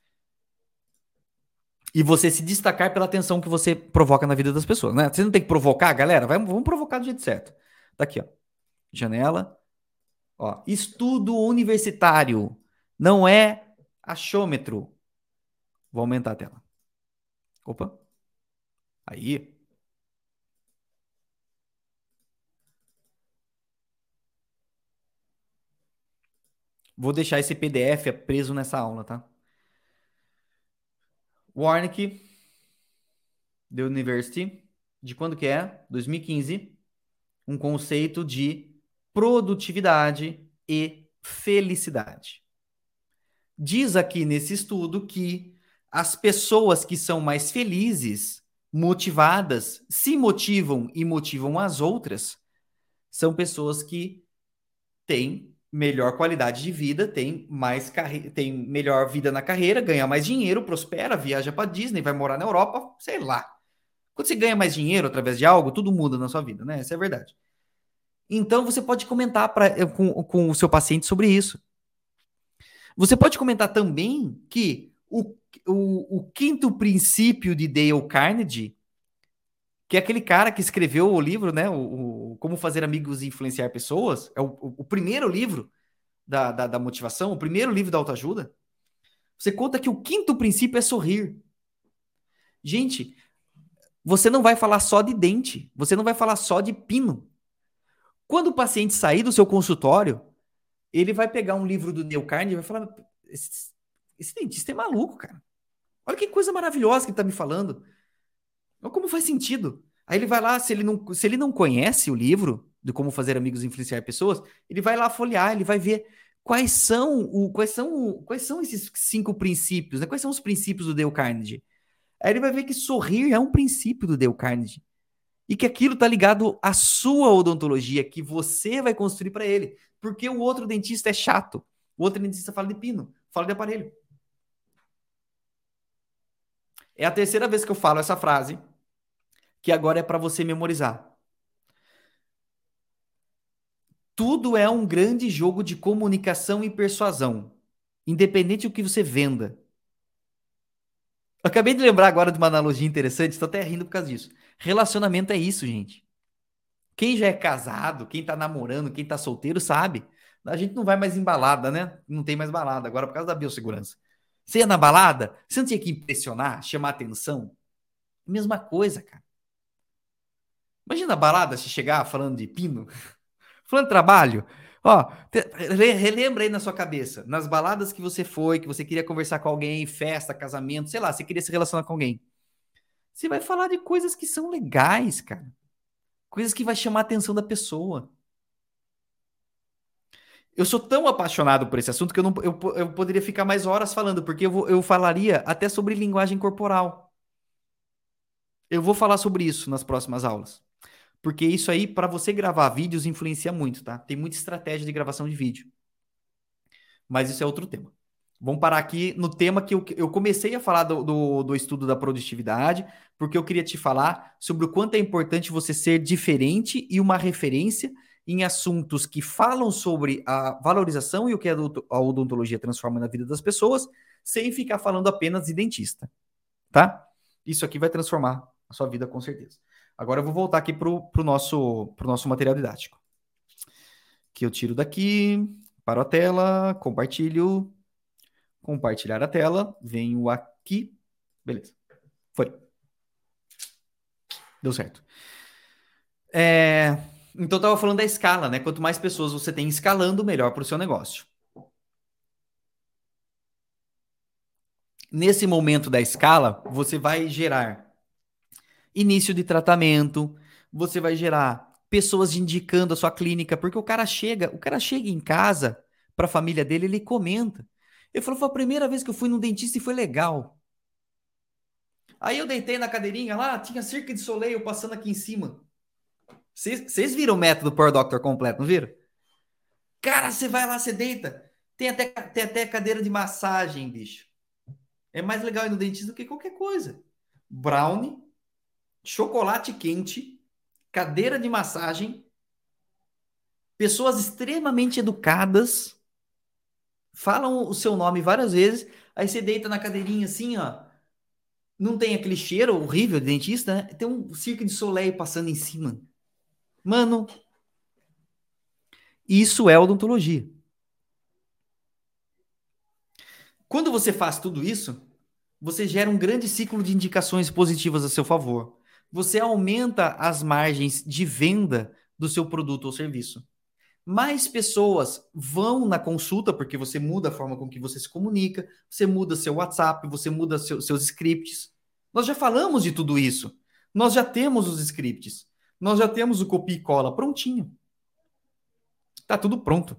E você se destacar pela atenção que você provoca na vida das pessoas, né? Você não tem que provocar, galera. Vamos provocar do jeito certo. Tá aqui, ó. Janela. Ó. Estudo universitário. Não é achômetro. Vou aumentar a tela. Opa. Aí. Vou deixar esse PDF preso nessa aula, tá? Warnick, The University. De quando que é? 2015. Um conceito de produtividade e felicidade. Diz aqui nesse estudo que as pessoas que são mais felizes, motivadas, se motivam e motivam as outras, são pessoas que têm melhor qualidade de vida, têm melhor vida na carreira, ganha mais dinheiro, prospera, viaja para Disney, vai morar na Europa, sei lá. Quando você ganha mais dinheiro através de algo, tudo muda na sua vida, né? Essa é a verdade. Então, você pode comentar com o seu paciente sobre isso. Você pode comentar também que o quinto princípio de Dale Carnegie, que é aquele cara que escreveu o livro, né? O Como Fazer Amigos e Influenciar Pessoas, é o primeiro livro da motivação, o primeiro livro da autoajuda. Você conta que o quinto princípio é sorrir. Gente, você não vai falar só de dente, você não vai falar só de pino. Quando o paciente sair do seu consultório, ele vai pegar um livro do Dale Carnegie e vai falar: esse dentista é maluco, cara. Olha que coisa maravilhosa que ele tá me falando. Olha como faz sentido. Aí ele vai lá, se ele não conhece o livro de Como Fazer Amigos e Influenciar Pessoas, ele vai lá folhear, ele vai ver quais são esses 5 princípios, né? Quais são os princípios do Dale Carnegie. Aí ele vai ver que sorrir é um princípio do Dale Carnegie. E que aquilo está ligado à sua odontologia, que você vai construir para ele. Porque o outro dentista é chato. O outro dentista fala de pino, fala de aparelho. É a terceira vez que eu falo essa frase, que agora é para você memorizar. Tudo é um grande jogo de comunicação e persuasão, independente do que você venda. Eu acabei de lembrar agora de uma analogia interessante, estou até rindo por causa disso. Relacionamento é isso, gente. Quem já é casado, quem tá namorando, quem tá solteiro, sabe. A gente não vai mais em balada, né? Não tem mais balada agora por causa da biossegurança. Você ia na balada, você não tinha que impressionar, chamar atenção? Mesma coisa, cara. Imagina a balada se chegar falando de pino, falando de trabalho. Ó, relembra aí na sua cabeça, nas baladas que você foi, que você queria conversar com alguém, festa, casamento, sei lá, você queria se relacionar com alguém. Você vai falar de coisas que são legais, cara. Coisas que vai chamar a atenção da pessoa. Eu sou tão apaixonado por esse assunto que eu poderia ficar mais horas falando, porque eu falaria até sobre linguagem corporal. Eu vou falar sobre isso nas próximas aulas. Porque isso aí, para você gravar vídeos, influencia muito, tá? Tem muita estratégia de gravação de vídeo. Mas isso é outro tema. Vamos parar aqui no tema que eu comecei a falar do estudo da produtividade, porque eu queria te falar sobre o quanto é importante você ser diferente e uma referência em assuntos que falam sobre a valorização e o que a odontologia transforma na vida das pessoas, sem ficar falando apenas de dentista, tá? Isso aqui vai transformar a sua vida com certeza. Agora eu vou voltar aqui pro nosso material didático. Que eu tiro daqui, paro a tela, compartilho, compartilhar a tela, venho aqui, beleza, foi, deu certo. Então eu estava falando da escala, né? Quanto mais pessoas você tem escalando, melhor para o seu negócio. Nesse momento da escala, você vai gerar início de tratamento, você vai gerar pessoas indicando a sua clínica, porque o cara chega em casa para a família dele, ele comenta. Ele falou, foi a primeira vez que eu fui num dentista e foi legal. Aí eu deitei na cadeirinha lá, tinha cerca de soleil passando aqui em cima. Vocês viram o método Power Doctor completo, não viram? Cara, você vai lá, você deita. Tem até cadeira de massagem, bicho. É mais legal ir no dentista do que qualquer coisa. Brownie, chocolate quente, cadeira de massagem, pessoas extremamente educadas, falam o seu nome várias vezes, aí você deita na cadeirinha assim, ó. Não tem aquele cheiro horrível de dentista, né? Tem um circo de soleil passando em cima. Mano, isso é odontologia. Quando você faz tudo isso, você gera um grande ciclo de indicações positivas a seu favor. Você aumenta as margens de venda do seu produto ou serviço. Mais pessoas vão na consulta, porque você muda a forma com que você se comunica, você muda seu WhatsApp, você muda seus scripts. Nós já falamos de tudo isso. Nós já temos os scripts. Nós já temos o copia e cola prontinho. Tá tudo pronto.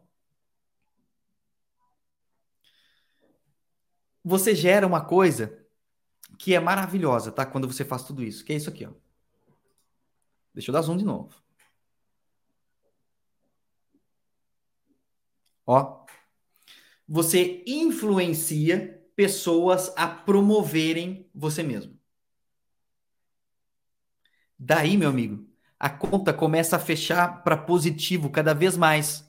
Você gera uma coisa que é maravilhosa, tá? Quando você faz tudo isso, que é isso aqui, ó. Deixa eu dar zoom de novo. Ó, você influencia pessoas a promoverem você mesmo. Daí, meu amigo, a conta começa a fechar para positivo cada vez mais.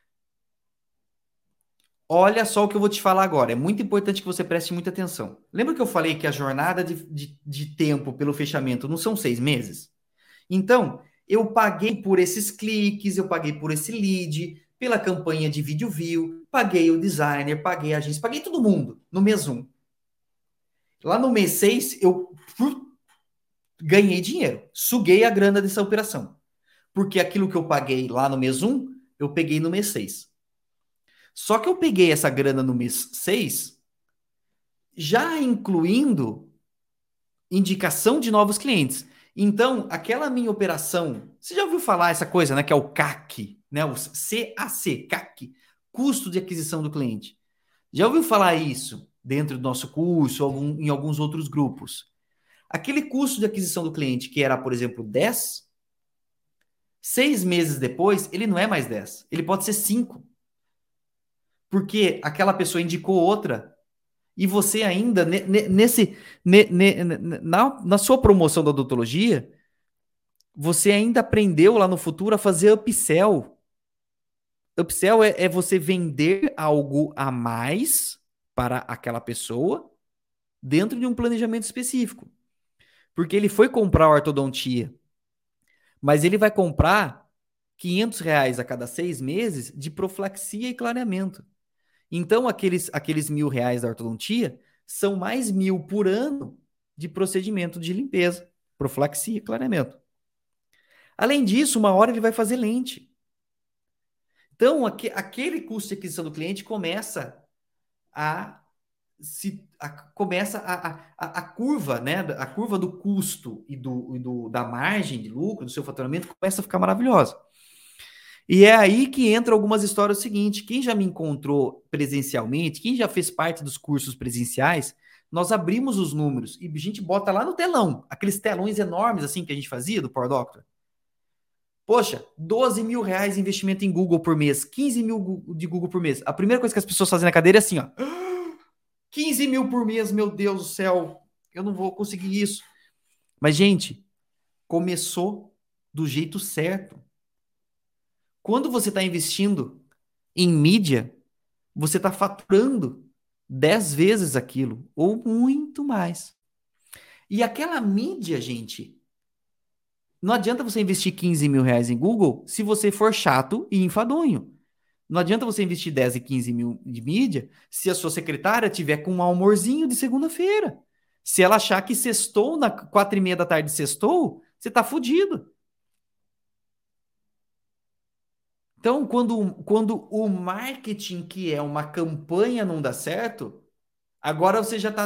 Olha só o que eu vou te falar agora. É muito importante que você preste muita atenção. Lembra que eu falei que a jornada de tempo pelo fechamento não são 6 meses? Então, eu paguei por esses cliques, eu paguei por esse lead, pela campanha de vídeo view, paguei o designer, paguei a agência, paguei todo mundo no mês 1. Lá no mês 6, eu ganhei dinheiro, suguei a grana dessa operação. Porque aquilo que eu paguei lá no mês 1, eu peguei no mês 6. Só que eu peguei essa grana no mês 6, já incluindo indicação de novos clientes. Então, aquela minha operação, você já ouviu falar essa coisa, né, que é o CAC, né, o CAC, CAC, custo de aquisição do cliente. Já ouviu falar isso dentro do nosso curso, em alguns outros grupos? Aquele custo de aquisição do cliente que era, por exemplo, 10, 6 meses depois, ele não é mais 10, ele pode ser 5, porque aquela pessoa indicou outra e você ainda, na sua promoção da odontologia, você ainda aprendeu lá no futuro a fazer upsell. Upsell é você vender algo a mais para aquela pessoa dentro de um planejamento específico. Porque ele foi comprar ortodontia, mas ele vai comprar R$ 500 a cada 6 meses de profilaxia e clareamento. Então, aqueles R$ 1.000 da ortodontia são mais 1.000 por ano de procedimento de limpeza, profilaxia e clareamento. Além disso, uma hora ele vai fazer lente. Então, aquele custo de aquisição do cliente começa a curva, né? A curva do custo e da margem de lucro, do seu faturamento, começa a ficar maravilhosa. E é aí que entra algumas histórias seguintes. Quem já me encontrou presencialmente, quem já fez parte dos cursos presenciais, nós abrimos os números e a gente bota lá no telão, aqueles telões enormes assim que a gente fazia do Power Doctor. Poxa, R$ 12.000 investimento em Google por mês, 15 mil de Google por mês. A primeira coisa que as pessoas fazem na cadeira é assim, ó. 15 mil por mês, meu Deus do céu, eu não vou conseguir isso. Mas, gente, começou do jeito certo. Quando você está investindo em mídia, você está faturando 10 vezes aquilo, ou muito mais. E aquela mídia, gente, não adianta você investir R$ 15.000 em Google se você for chato e enfadonho. Não adianta você investir 10 e 15 mil de mídia se a sua secretária tiver com um humorzinho de segunda-feira. Se ela achar que sextou, na 4:30 da tarde sextou, você tá fudido. Então, quando o marketing, que é uma campanha, não dá certo, agora você já está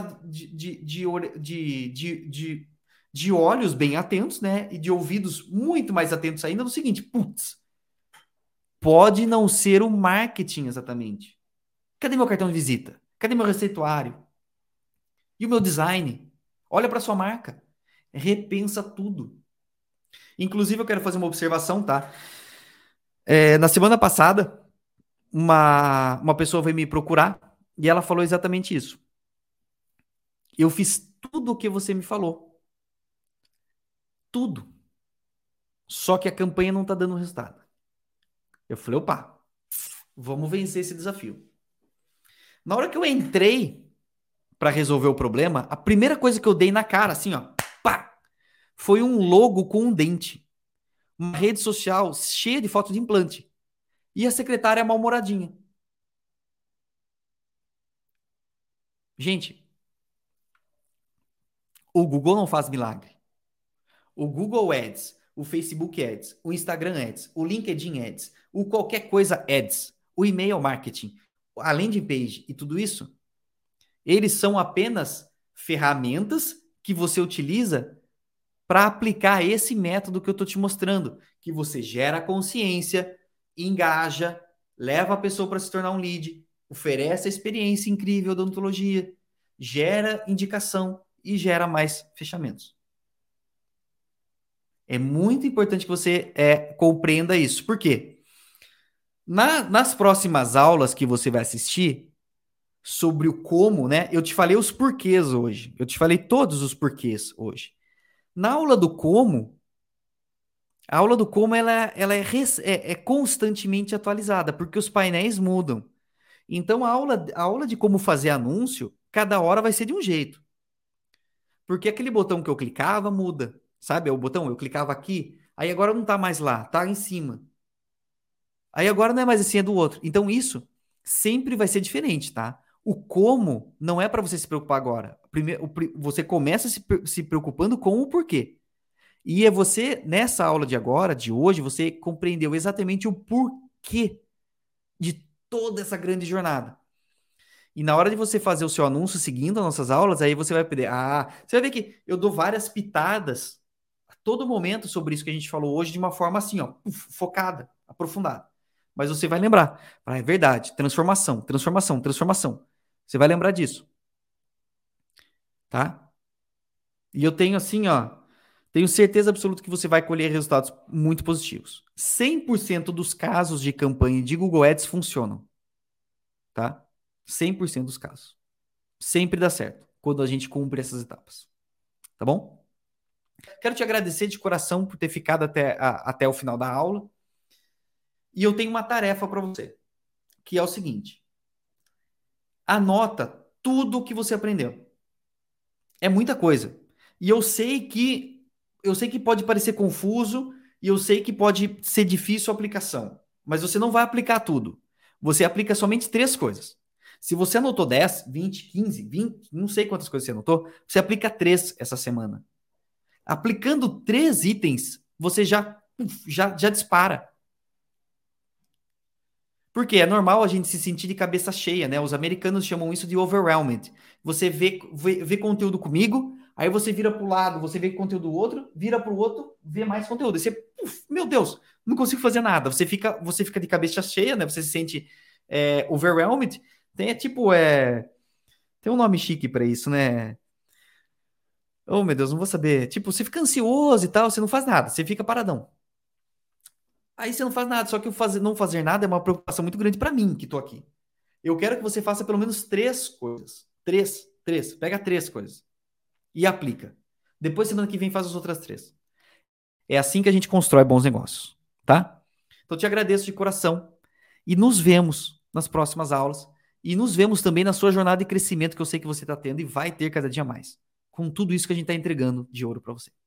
de olhos bem atentos, né? E de ouvidos muito mais atentos ainda no seguinte: putz, pode não ser o marketing exatamente. Cadê meu cartão de visita? Cadê meu receituário? E o meu design? Olha para sua marca. Repensa tudo. Inclusive, eu quero fazer uma observação, tá? Na semana passada, uma pessoa veio me procurar e ela falou exatamente isso. Eu fiz tudo o que você me falou. Tudo. Só que a campanha não tá dando resultado. Eu falei, opa, vamos vencer esse desafio. Na hora que eu entrei para resolver o problema, a primeira coisa que eu dei na cara, assim, ó, pá, foi um logo com um dente. Uma rede social cheia de fotos de implante. E a secretária mal-humoradinha. Gente, o Google não faz milagre. O Google Ads, o Facebook Ads, o Instagram Ads, o LinkedIn Ads, o qualquer coisa Ads, o e-mail marketing, a landing page e tudo isso, eles são apenas ferramentas que você utiliza para aplicar esse método que eu estou te mostrando, que você gera consciência, engaja, leva a pessoa para se tornar um lead, oferece a experiência incrível da odontologia, gera indicação e gera mais fechamentos. É muito importante que você compreenda isso. Por quê? Nas próximas aulas que você vai assistir sobre o como, né? Eu te falei os porquês hoje. Eu te falei todos os porquês hoje. Na aula do como, A aula do como ela é constantemente atualizada, porque os painéis mudam. Então, a aula de como fazer anúncio, cada hora vai ser de um jeito. Porque aquele botão que eu clicava muda. Sabe? É o botão, eu clicava aqui, aí agora não tá mais lá, tá em cima. Aí agora não é mais assim, é do outro. Então, isso sempre vai ser diferente, tá? O como não é para você se preocupar agora. Primeiro, você começa se preocupando com o porquê. E é você, nessa aula de agora, de hoje, você compreendeu exatamente o porquê de toda essa grande jornada. E na hora de você fazer o seu anúncio seguindo as nossas aulas, aí você vai poder. Ah, você vai ver que eu dou várias pitadas a todo momento sobre isso que a gente falou hoje, de uma forma assim, ó, focada, aprofundada. Mas você vai lembrar. Ah, é verdade. Transformação, transformação, transformação. Você vai lembrar disso, tá? E eu tenho assim, ó. Tenho certeza absoluta que você vai colher resultados muito positivos. 100% dos casos de campanha de Google Ads funcionam, tá? 100% dos casos. Sempre dá certo quando a gente cumpre essas etapas, tá bom? Quero te agradecer de coração por ter ficado até o final da aula. E eu tenho uma tarefa para você, que é o seguinte: anota tudo o que você aprendeu. É muita coisa. E eu sei que pode parecer confuso e eu sei que pode ser difícil a aplicação, mas você não vai aplicar tudo. Você aplica somente 3 coisas. Se você anotou 10, 20, 15, 20, não sei quantas coisas você anotou, você aplica 3 essa semana. Aplicando 3 itens, você já dispara. Porque é normal a gente se sentir de cabeça cheia, né? Os americanos chamam isso de overwhelmed. Você vê conteúdo comigo, aí você vira para o lado, você vê conteúdo do outro, vira para o outro, vê mais conteúdo. Aí você, meu Deus, não consigo fazer nada. Você fica de cabeça cheia, né? Você se sente overwhelmed. Tem um nome chique para isso, né? Oh, meu Deus, não vou saber. Tipo, você fica ansioso e tal, você não faz nada, você fica paradão. Aí você não faz nada, só que não fazer nada é uma preocupação muito grande para mim que tô aqui. Eu quero que você faça pelo menos 3 coisas. Três. Pega 3 coisas e aplica. Depois, semana que vem, faz as outras 3. É assim que a gente constrói bons negócios, tá? Então, te agradeço de coração e nos vemos nas próximas aulas. E nos vemos também na sua jornada de crescimento que eu sei que você está tendo e vai ter cada dia mais. Com tudo isso que a gente está entregando de ouro para você.